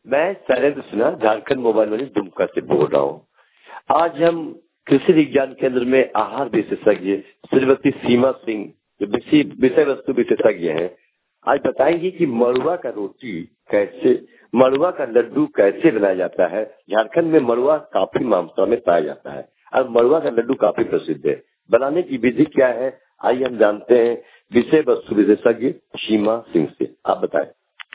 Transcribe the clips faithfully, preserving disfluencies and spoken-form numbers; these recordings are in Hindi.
मैं शैलेंद्र सिन्हा झारखंड मोबाइल वाली दुमका से बोल रहा हूँ। आज हम कृषि विज्ञान केंद्र में आहार विशेषज्ञ श्रीमती सीमा सिंह जो विषय वस्तु विशेषज्ञ हैं, आज बताएंगे कि मड़ुआ का रोटी कैसे, मड़ुआ का लड्डू कैसे बनाया जाता है। झारखंड में मड़ुआ काफी मात्रा में पाया जाता है और मड़ुआ का लड्डू काफी प्रसिद्ध है। बनाने की विधि क्या है, आइए हम जानते हैं विषय वस्तु विशेषज्ञ सीमा सिंह से। आप बताएं।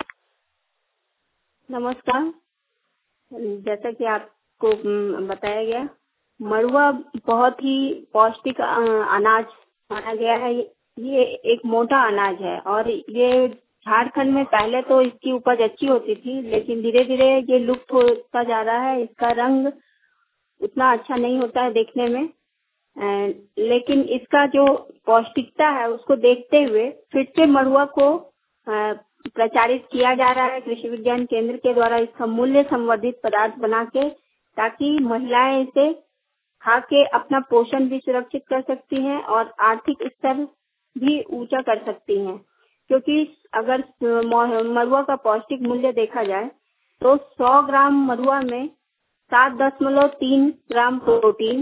नमस्कार। जैसा कि आपको बताया गया, मड़ुआ बहुत ही पौष्टिक अनाज माना गया है। ये एक मोटा अनाज है और ये झारखंड में पहले तो इसकी उपज अच्छी होती थी, लेकिन धीरे धीरे ये लुप्त होता जा रहा है। इसका रंग उतना अच्छा नहीं होता है देखने में, लेकिन इसका जो पौष्टिकता है उसको देखते हुए फिर से मड़ुआ को प्रचारित किया जा रहा है कृषि विज्ञान केंद्र के द्वारा। इसका मूल्य संवर्धित पदार्थ बना के, ताकि महिलाएं इसे खा के अपना पोषण भी सुरक्षित कर सकती हैं और आर्थिक स्तर भी ऊंचा कर सकती हैं। क्योंकि अगर मड़ुआ का पौष्टिक मूल्य देखा जाए तो सौ ग्राम मड़ुआ में सात दशमलव तीन ग्राम प्रोटीन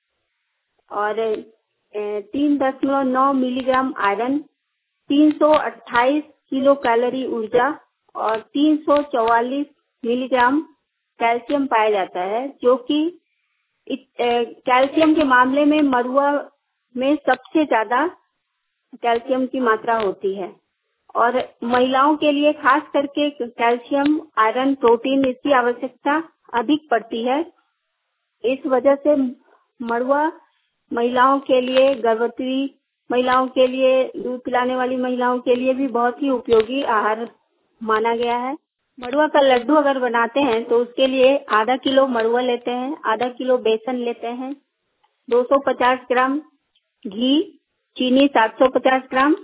और तीन दशमलव नौ मिलीग्राम आयरन, तीन सौ अट्ठाईस किलो कैलोरी ऊर्जा और तीन सौ चौवालीस मिलीग्राम कैल्शियम पाया जाता है, जो कि कैल्शियम के मामले में मड़ुआ में सबसे ज्यादा कैल्शियम की मात्रा होती है। और महिलाओं के लिए खास करके कैल्शियम, आयरन, प्रोटीन इसकी आवश्यकता अधिक पड़ती है। इस वजह से मड़ुआ महिलाओं के लिए, गर्भवती महिलाओं के लिए, दूध पिलाने वाली महिलाओं के लिए भी बहुत ही उपयोगी आहार माना गया है। मड़ुआ का लड्डू अगर बनाते हैं तो उसके लिए आधा किलो मड़ुआ लेते हैं, आधा किलो बेसन लेते हैं, दो सौ पचास ग्राम घी, चीनी सात सौ पचास ग्राम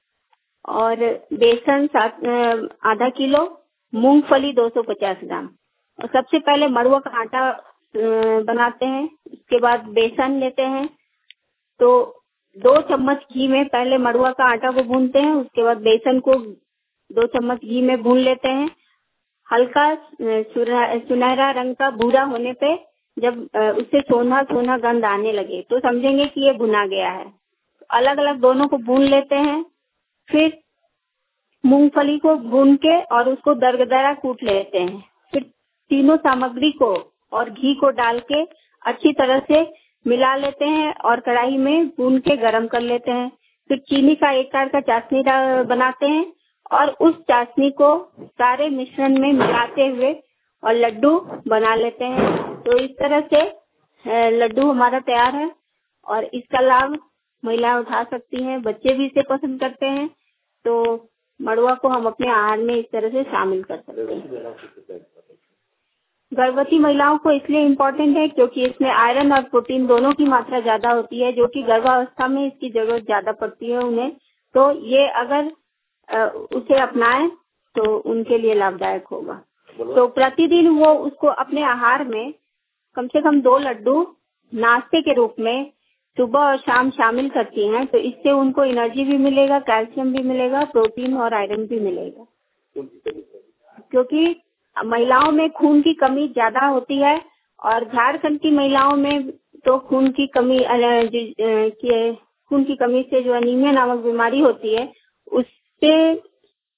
और बेसन सात आधा किलो, मूंगफली दो सौ पचास ग्राम। और सबसे पहले मड़ुआ का आटा बनाते हैं, उसके बाद बेसन लेते हैं। तो दो चम्मच घी में पहले मड़ुआ का आटा को भूनते हैं, उसके बाद बेसन को दो चम्मच घी में भून लेते हैं। हल्का सुनहरा रंग का भूरा होने पे जब उससे सोना सोना गंध आने लगे तो समझेंगे कि ये भुना गया है। अलग अलग दोनों को भून लेते हैं। फिर मूंगफली को भून के और उसको दरदरा कूट लेते हैं। फिर तीनों सामग्री को और घी को डाल के अच्छी तरह से मिला लेते हैं और कढ़ाई में भून के गरम कर लेते हैं। फिर चीनी का एक कार का चाशनी बनाते हैं और उस चाशनी को सारे मिश्रण में मिलाते हुए और लड्डू बना लेते हैं। तो इस तरह से लड्डू हमारा तैयार है और इसका लाभ महिलाएं उठा सकती हैं। बच्चे भी इसे पसंद करते हैं, तो मड़ुआ को हम अपने आहार में इस तरह से शामिल कर सकते हैं। गर्भवती महिलाओं को इसलिए इम्पोर्टेंट है क्योंकि इसमें आयरन और प्रोटीन दोनों की मात्रा ज्यादा होती है, जो कि गर्भावस्था में इसकी जरूरत ज्यादा पड़ती है उन्हें। तो ये अगर उसे अपनाएं तो उनके लिए लाभदायक होगा। तो प्रतिदिन वो उसको अपने आहार में कम से कम दो लड्डू नाश्ते के रूप में सुबह और शाम शामिल करती हैं, तो इससे उनको एनर्जी भी मिलेगा, कैल्शियम भी मिलेगा, प्रोटीन और आयरन भी मिलेगा। क्योंकि महिलाओं में खून की कमी ज्यादा होती है और झारखंड की महिलाओं में तो खून की कमी खून की कमी से जो अनीमिया नामक बीमारी होती है उससे